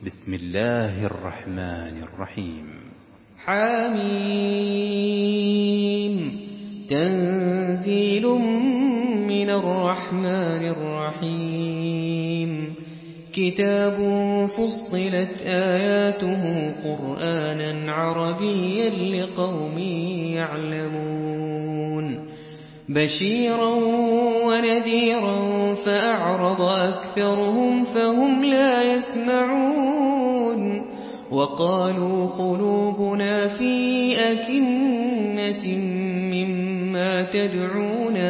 بسم الله الرحمن الرحيم. حميم تنزيل من الرحمن الرحيم كتاب فصلت آياته قرآنا عربيا لقوم يعلمون بشيرا ونذيرا فأعرض أكثرهم فهم لا يسمعون وقالوا قلوبنا في أكنة مما تدعونا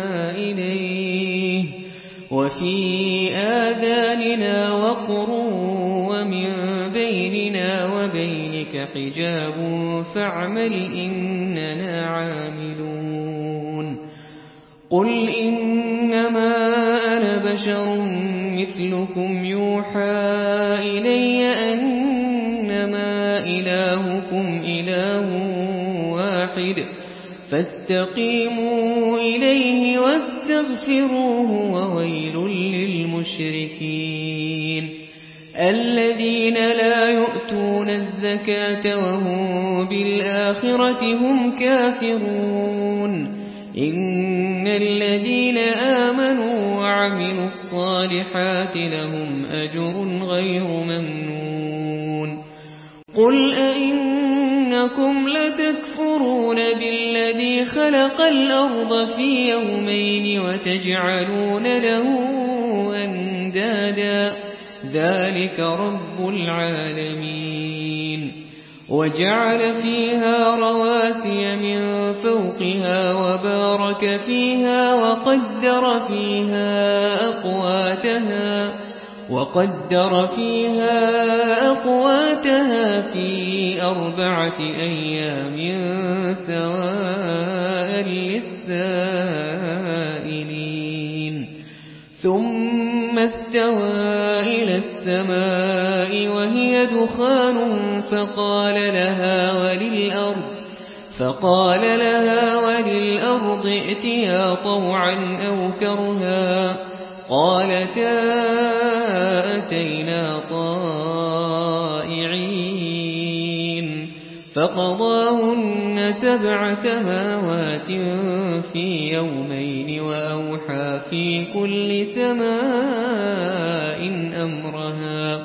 إليه وفي آذاننا وقر ومن بيننا وبينك حجاب فاعمل إننا عاملون قل إنما أنا بشر مثلكم يوحى إلي أنما إلهكم إله واحد فاستقيموا إليه واستغفروه وويل للمشركين الذين لا يؤتون الزكاة وهم بالآخرة هم كافرون إن الذين آمنوا وعملوا الصالحات لهم أجر غير ممنون قل أئنكم لتكفرون بالذي خلق الأرض في يومين وتجعلون له أندادا ذلك رب العالمين وجعل فيها رواسي من فوقها وبارك فيها وقدر فيها أقواتها في 4 أيام سواء للسائلين ثم استوى إلى السماء وهي دخان فقال لها وللأرض ائتيا طوعا أو كرها قالتا أتينا طائعين فقضاهن 7 سماوات في يومين وأوحى في كل سماء أمرها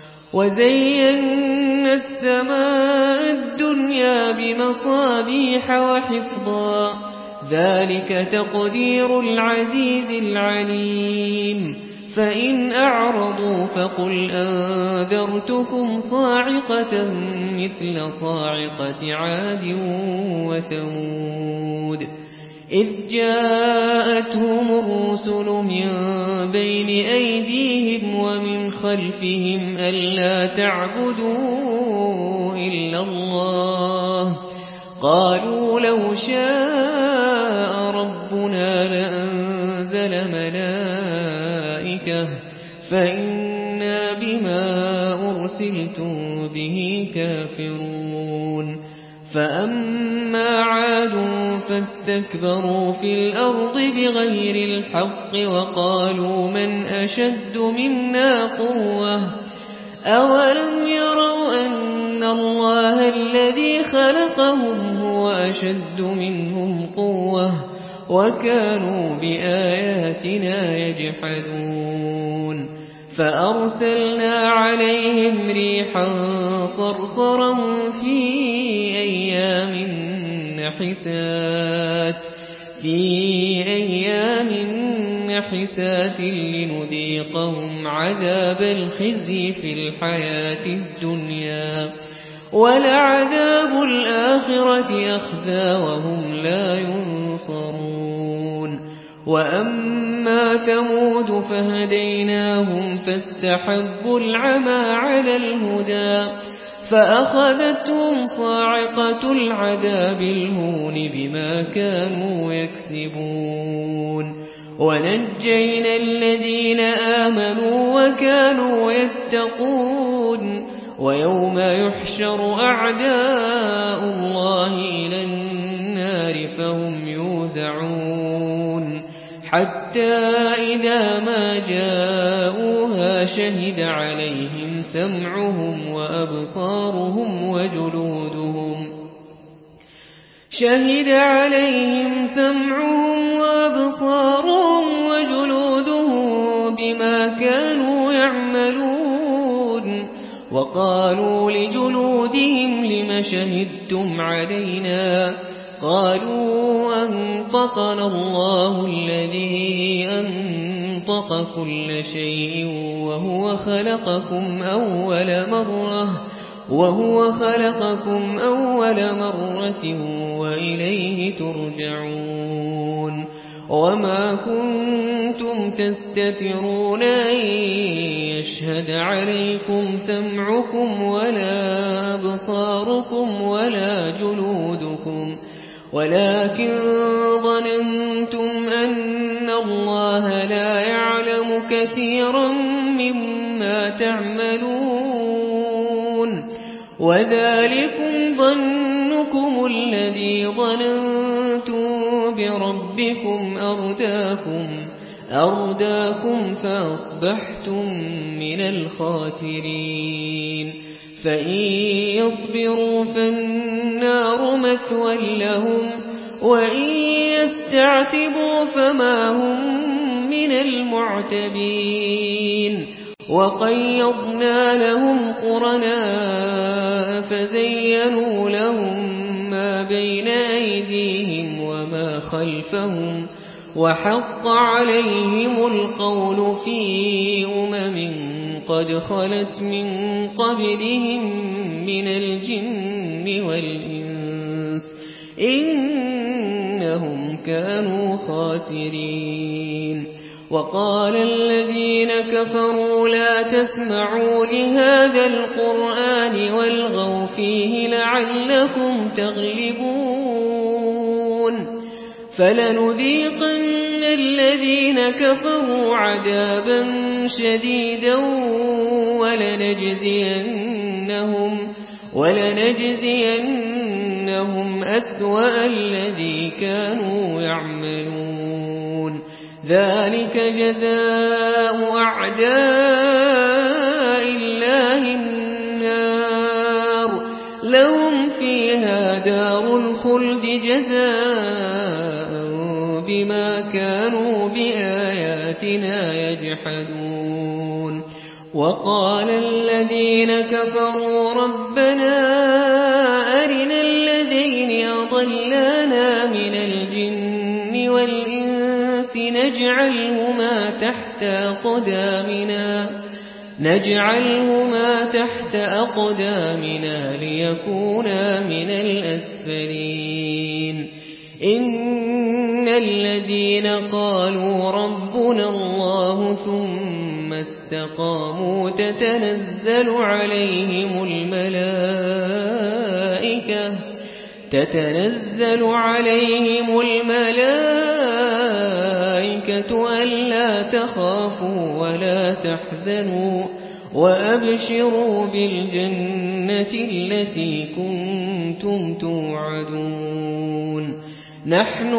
وزينا السماء الدنيا بمصابيح وحفظا ذلك تقدير العزيز العليم فإن أعرضوا فقل أنذرتكم صاعقة مثل صاعقة عاد وثمود إذ جاءتهم الرسل من بين أيديهم ومن خلفهم ألا تعبدوا إلا الله قالوا لو شاء ربنا لأنزل ملائكة فإنا بما أرسلتم به كافرون فأما عاد فاستكبروا في الأرض بغير الحق وقالوا من أشد منا قوة أولم يروا أن الله الذي خلقهم هو أشد منهم قوة وكانوا بآياتنا يجحدون فأرسلنا عليهم ريحا صرصرا في أيام نحسات لنذيقهم عذاب الخزي في الحياة الدنيا ولعذاب الآخرة أخزى وهم لا ينصرون وأما ثمود فهديناهم فاستحبوا العمى على الهدى فأخذتهم صاعقة العذاب الهون بما كانوا يكسبون ونجينا الذين آمنوا وكانوا يتقون ويوم يحشر أعداء الله إلى النار فهم يوزعون حتى إذا ما جاءوها شهد عليهم سمعهم وأبصارهم وجلودهم بما كانوا يعملون وقالوا لجلودهم لم شهدتم علينا قالوا أنطقنا الله الذي أنطق كل شيء وهو خلقكم أول مرة وإليه ترجعون وما كنتم تستترون أن يشهد عليكم سمعكم ولا أبصاركم ولا جلودكم ولكن ظننتم أن الله لا يعلم كثيرا مما تعملون وذلكم ظنكم الذي ظننتم بربكم أرداكم فأصبحتم من الخاسرين فإن يصبروا فالنار مثوى لهم وإن يستعتبوا فما هم من المعتبين وقيضنا لهم قرناء فزينوا لهم ما بين أيديهم وما خلفهم وحق عليهم القول في قد خلت من قبلهم من الجن والإنس إنهم كانوا خاسرين وقال الذين كفروا لا تسمعوا لهذا القرآن والغوا فيه لعلكم تغلبون فلنذيقن الذين كفروا عذابا شديدا ولنجزينهم أسوأ الذي كانوا يعملون ذلك جزاء أعداء الله النار لهم فيها دار الخلد جزاء بما كانوا بآياتنا يجحدون وقال الذين كفروا ربنا أرنا الذين أضلانا من الجن والإنس نجعلهما تحت أقدامنا ليكونا من الأسفلين إن الذين قالوا ربنا الله ثم استقاموا تتنزل عليهم الملائكة ألا تخافوا ولا تحزنوا وأبشروا بالجنة التي كنتم توعدون نحن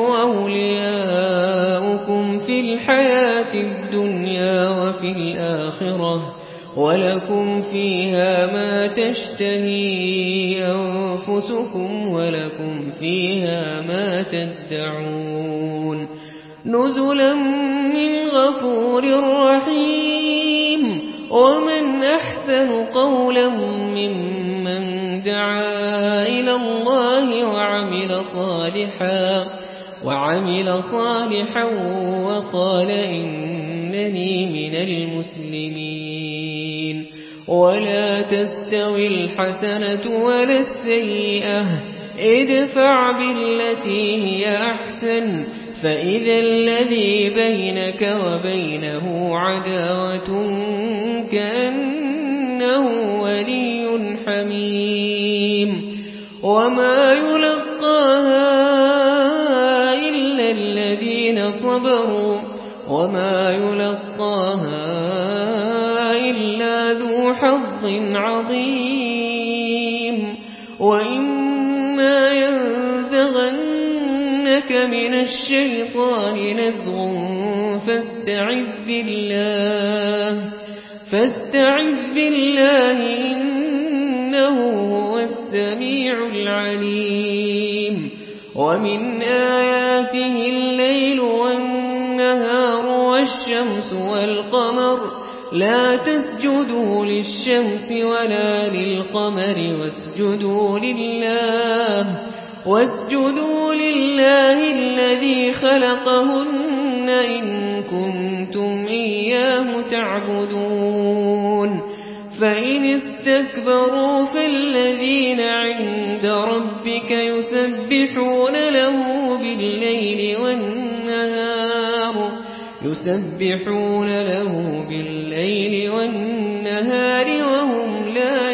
أولياؤكم في الحياة الدنيا وفي الآخرة ولكم فيها ما تشتهي أنفسكم ولكم فيها ما تدعون نزلا من غفور رحيم ومن أحسن قولا ممن دعا إلى الله وعمل صالحا وقال إنني من المسلمين ولا تستوي الحسنة ولا السيئة ادفع بالتي هي أحسن فإذا الذي بينك وبينه عداوة كأنه ولي حميم وما يلقاها إلا الذين صبروا وما يلقاها إلا ذو حظ عظيم وإما ينزغنك من الشيطان نزغ فاستعذ بالله إنه هو السميع العليم ومن آياته الليل والنهار والشمس والقمر لا تسجدوا للشمس ولا للقمر واسجدوا لله الذي خلقهن إن كنتم إياه تعبدون فإن استكبروا فالذين عند ربك يسبحون له بالليل والنهار وهم لا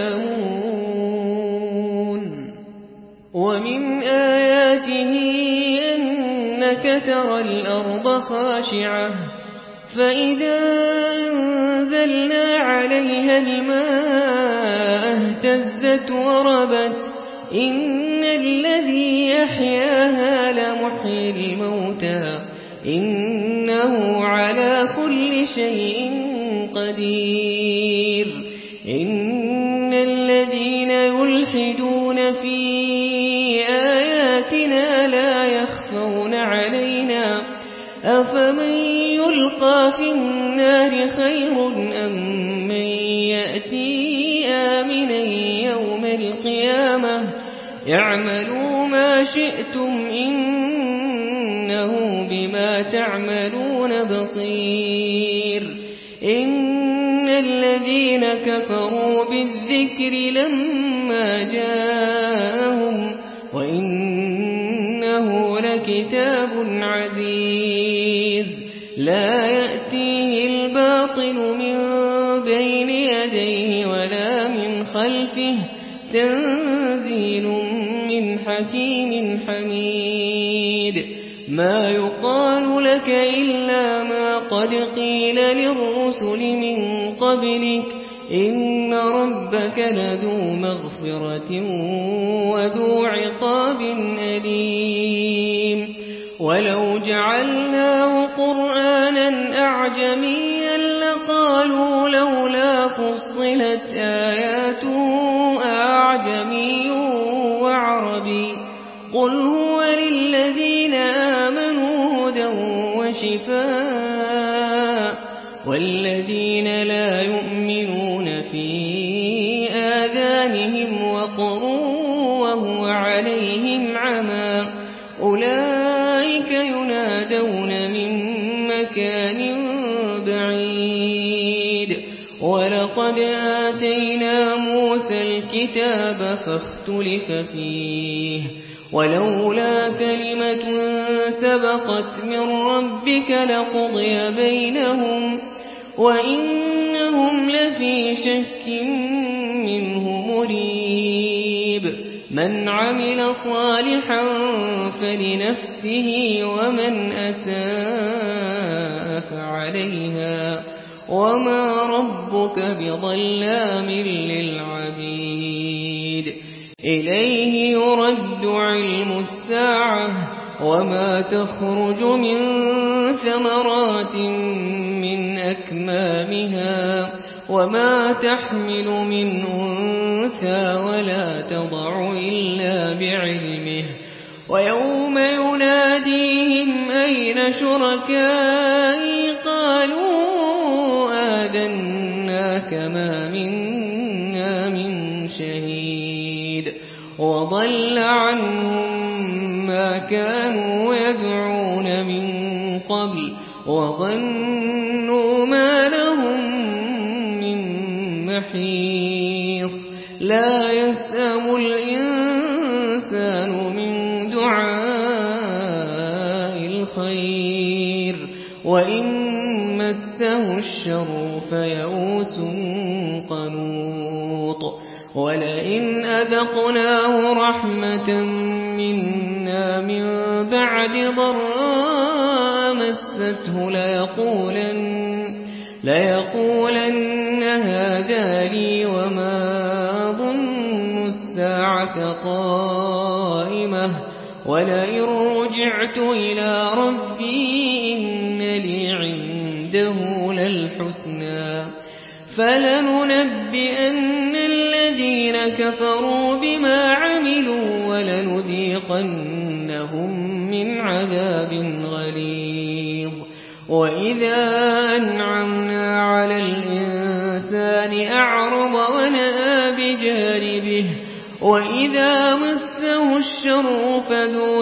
يسأمون ومن آياته أنك ترى الأرض خاشعة فإذا أنزلنا عليها الماء اهتزت وربت إن الذي أحياها لمحيي الموتى إنه على كل شيء قدير إن الذين يلحدون في آياتنا لا يخفون علينا أفمن يلقى في النار خير أم من يأتي آمنا يوم القيامة اعملوا ما شئتم إنه بما تعملون بصير إن الذين كفروا بالذكر لما جاءهم وإنه لكتاب عزيز لا يأتيه الباطل من بين يديه ولا من خلفه تنزيل من حكيم حميد ما يقال لك إلا ما قد قيل للرسل من قبلك إن ربك لذو مغفرة وذو عقاب أليم ولو جعلناه قرآنا أعجميا لقالوا لولا فصلت آياته أعجمي وعربي قل هو للذين آمنوا هدى وشفاء والذين لا يؤمنون في آذانهم وقر وهو عليهم عمى أولئك ينادون من مكان بعيد ولقد آتينا موسى الكتاب فاختلف فيه ولولا كلمة سبقت من ربك لقضي بينهم وإنهم لفي شك منه مريب من عمل صالحا فلنفسه ومن أساء فعليها وما ربك بظلام للعبيد إليه يرد علم الساعة وما تخرج من ثمرات من أكمامها وما تحمل من أنثى ولا تضع إلا بعلمه ويوم يناديهم أين شركائي قالوا آذناك ما منا من شهيد وضل عنهم ما كانوا يدعون من قبل وظنوا ما لهم من محيص لا يسأم الإنسان من دعاء الخير وإن مسه الشر فيئوس قنوط ولئن أذقناه رحمة منا من بعد ضراء مسته ليقولن هذا لي وما ظن الساعة قائمة ولئن رجعت إلى ربي إن لي عنده للحسنى فلننبئن الذين كفروا بما عملوا ولنذيقنهم من عذاب غليظ وإذا أنعمنا على الإنسان أعرض ونأى بجانبه وإذا مسه الشر فذو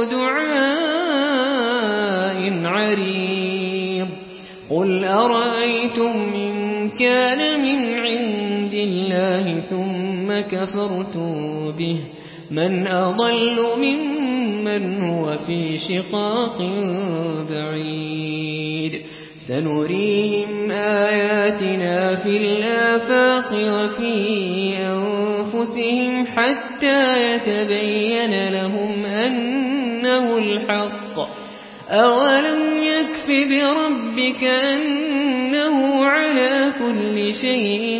دعاء عريض قل أرأيتم إن كان من عند الله ثم كفرتم به من أضل ممن هو في شقاق بعيد سنريهم آياتنا في الآفاق وفي أنفسهم حتى يتبين لهم أنه الحق أولم يكف بربك أنه على كل شيء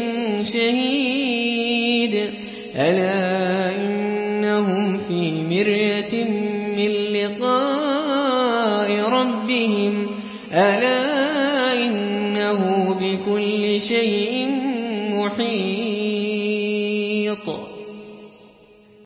شهيد ألا إنهم في مرية من لقاء ربهم ألا إنه بكل شيء محيط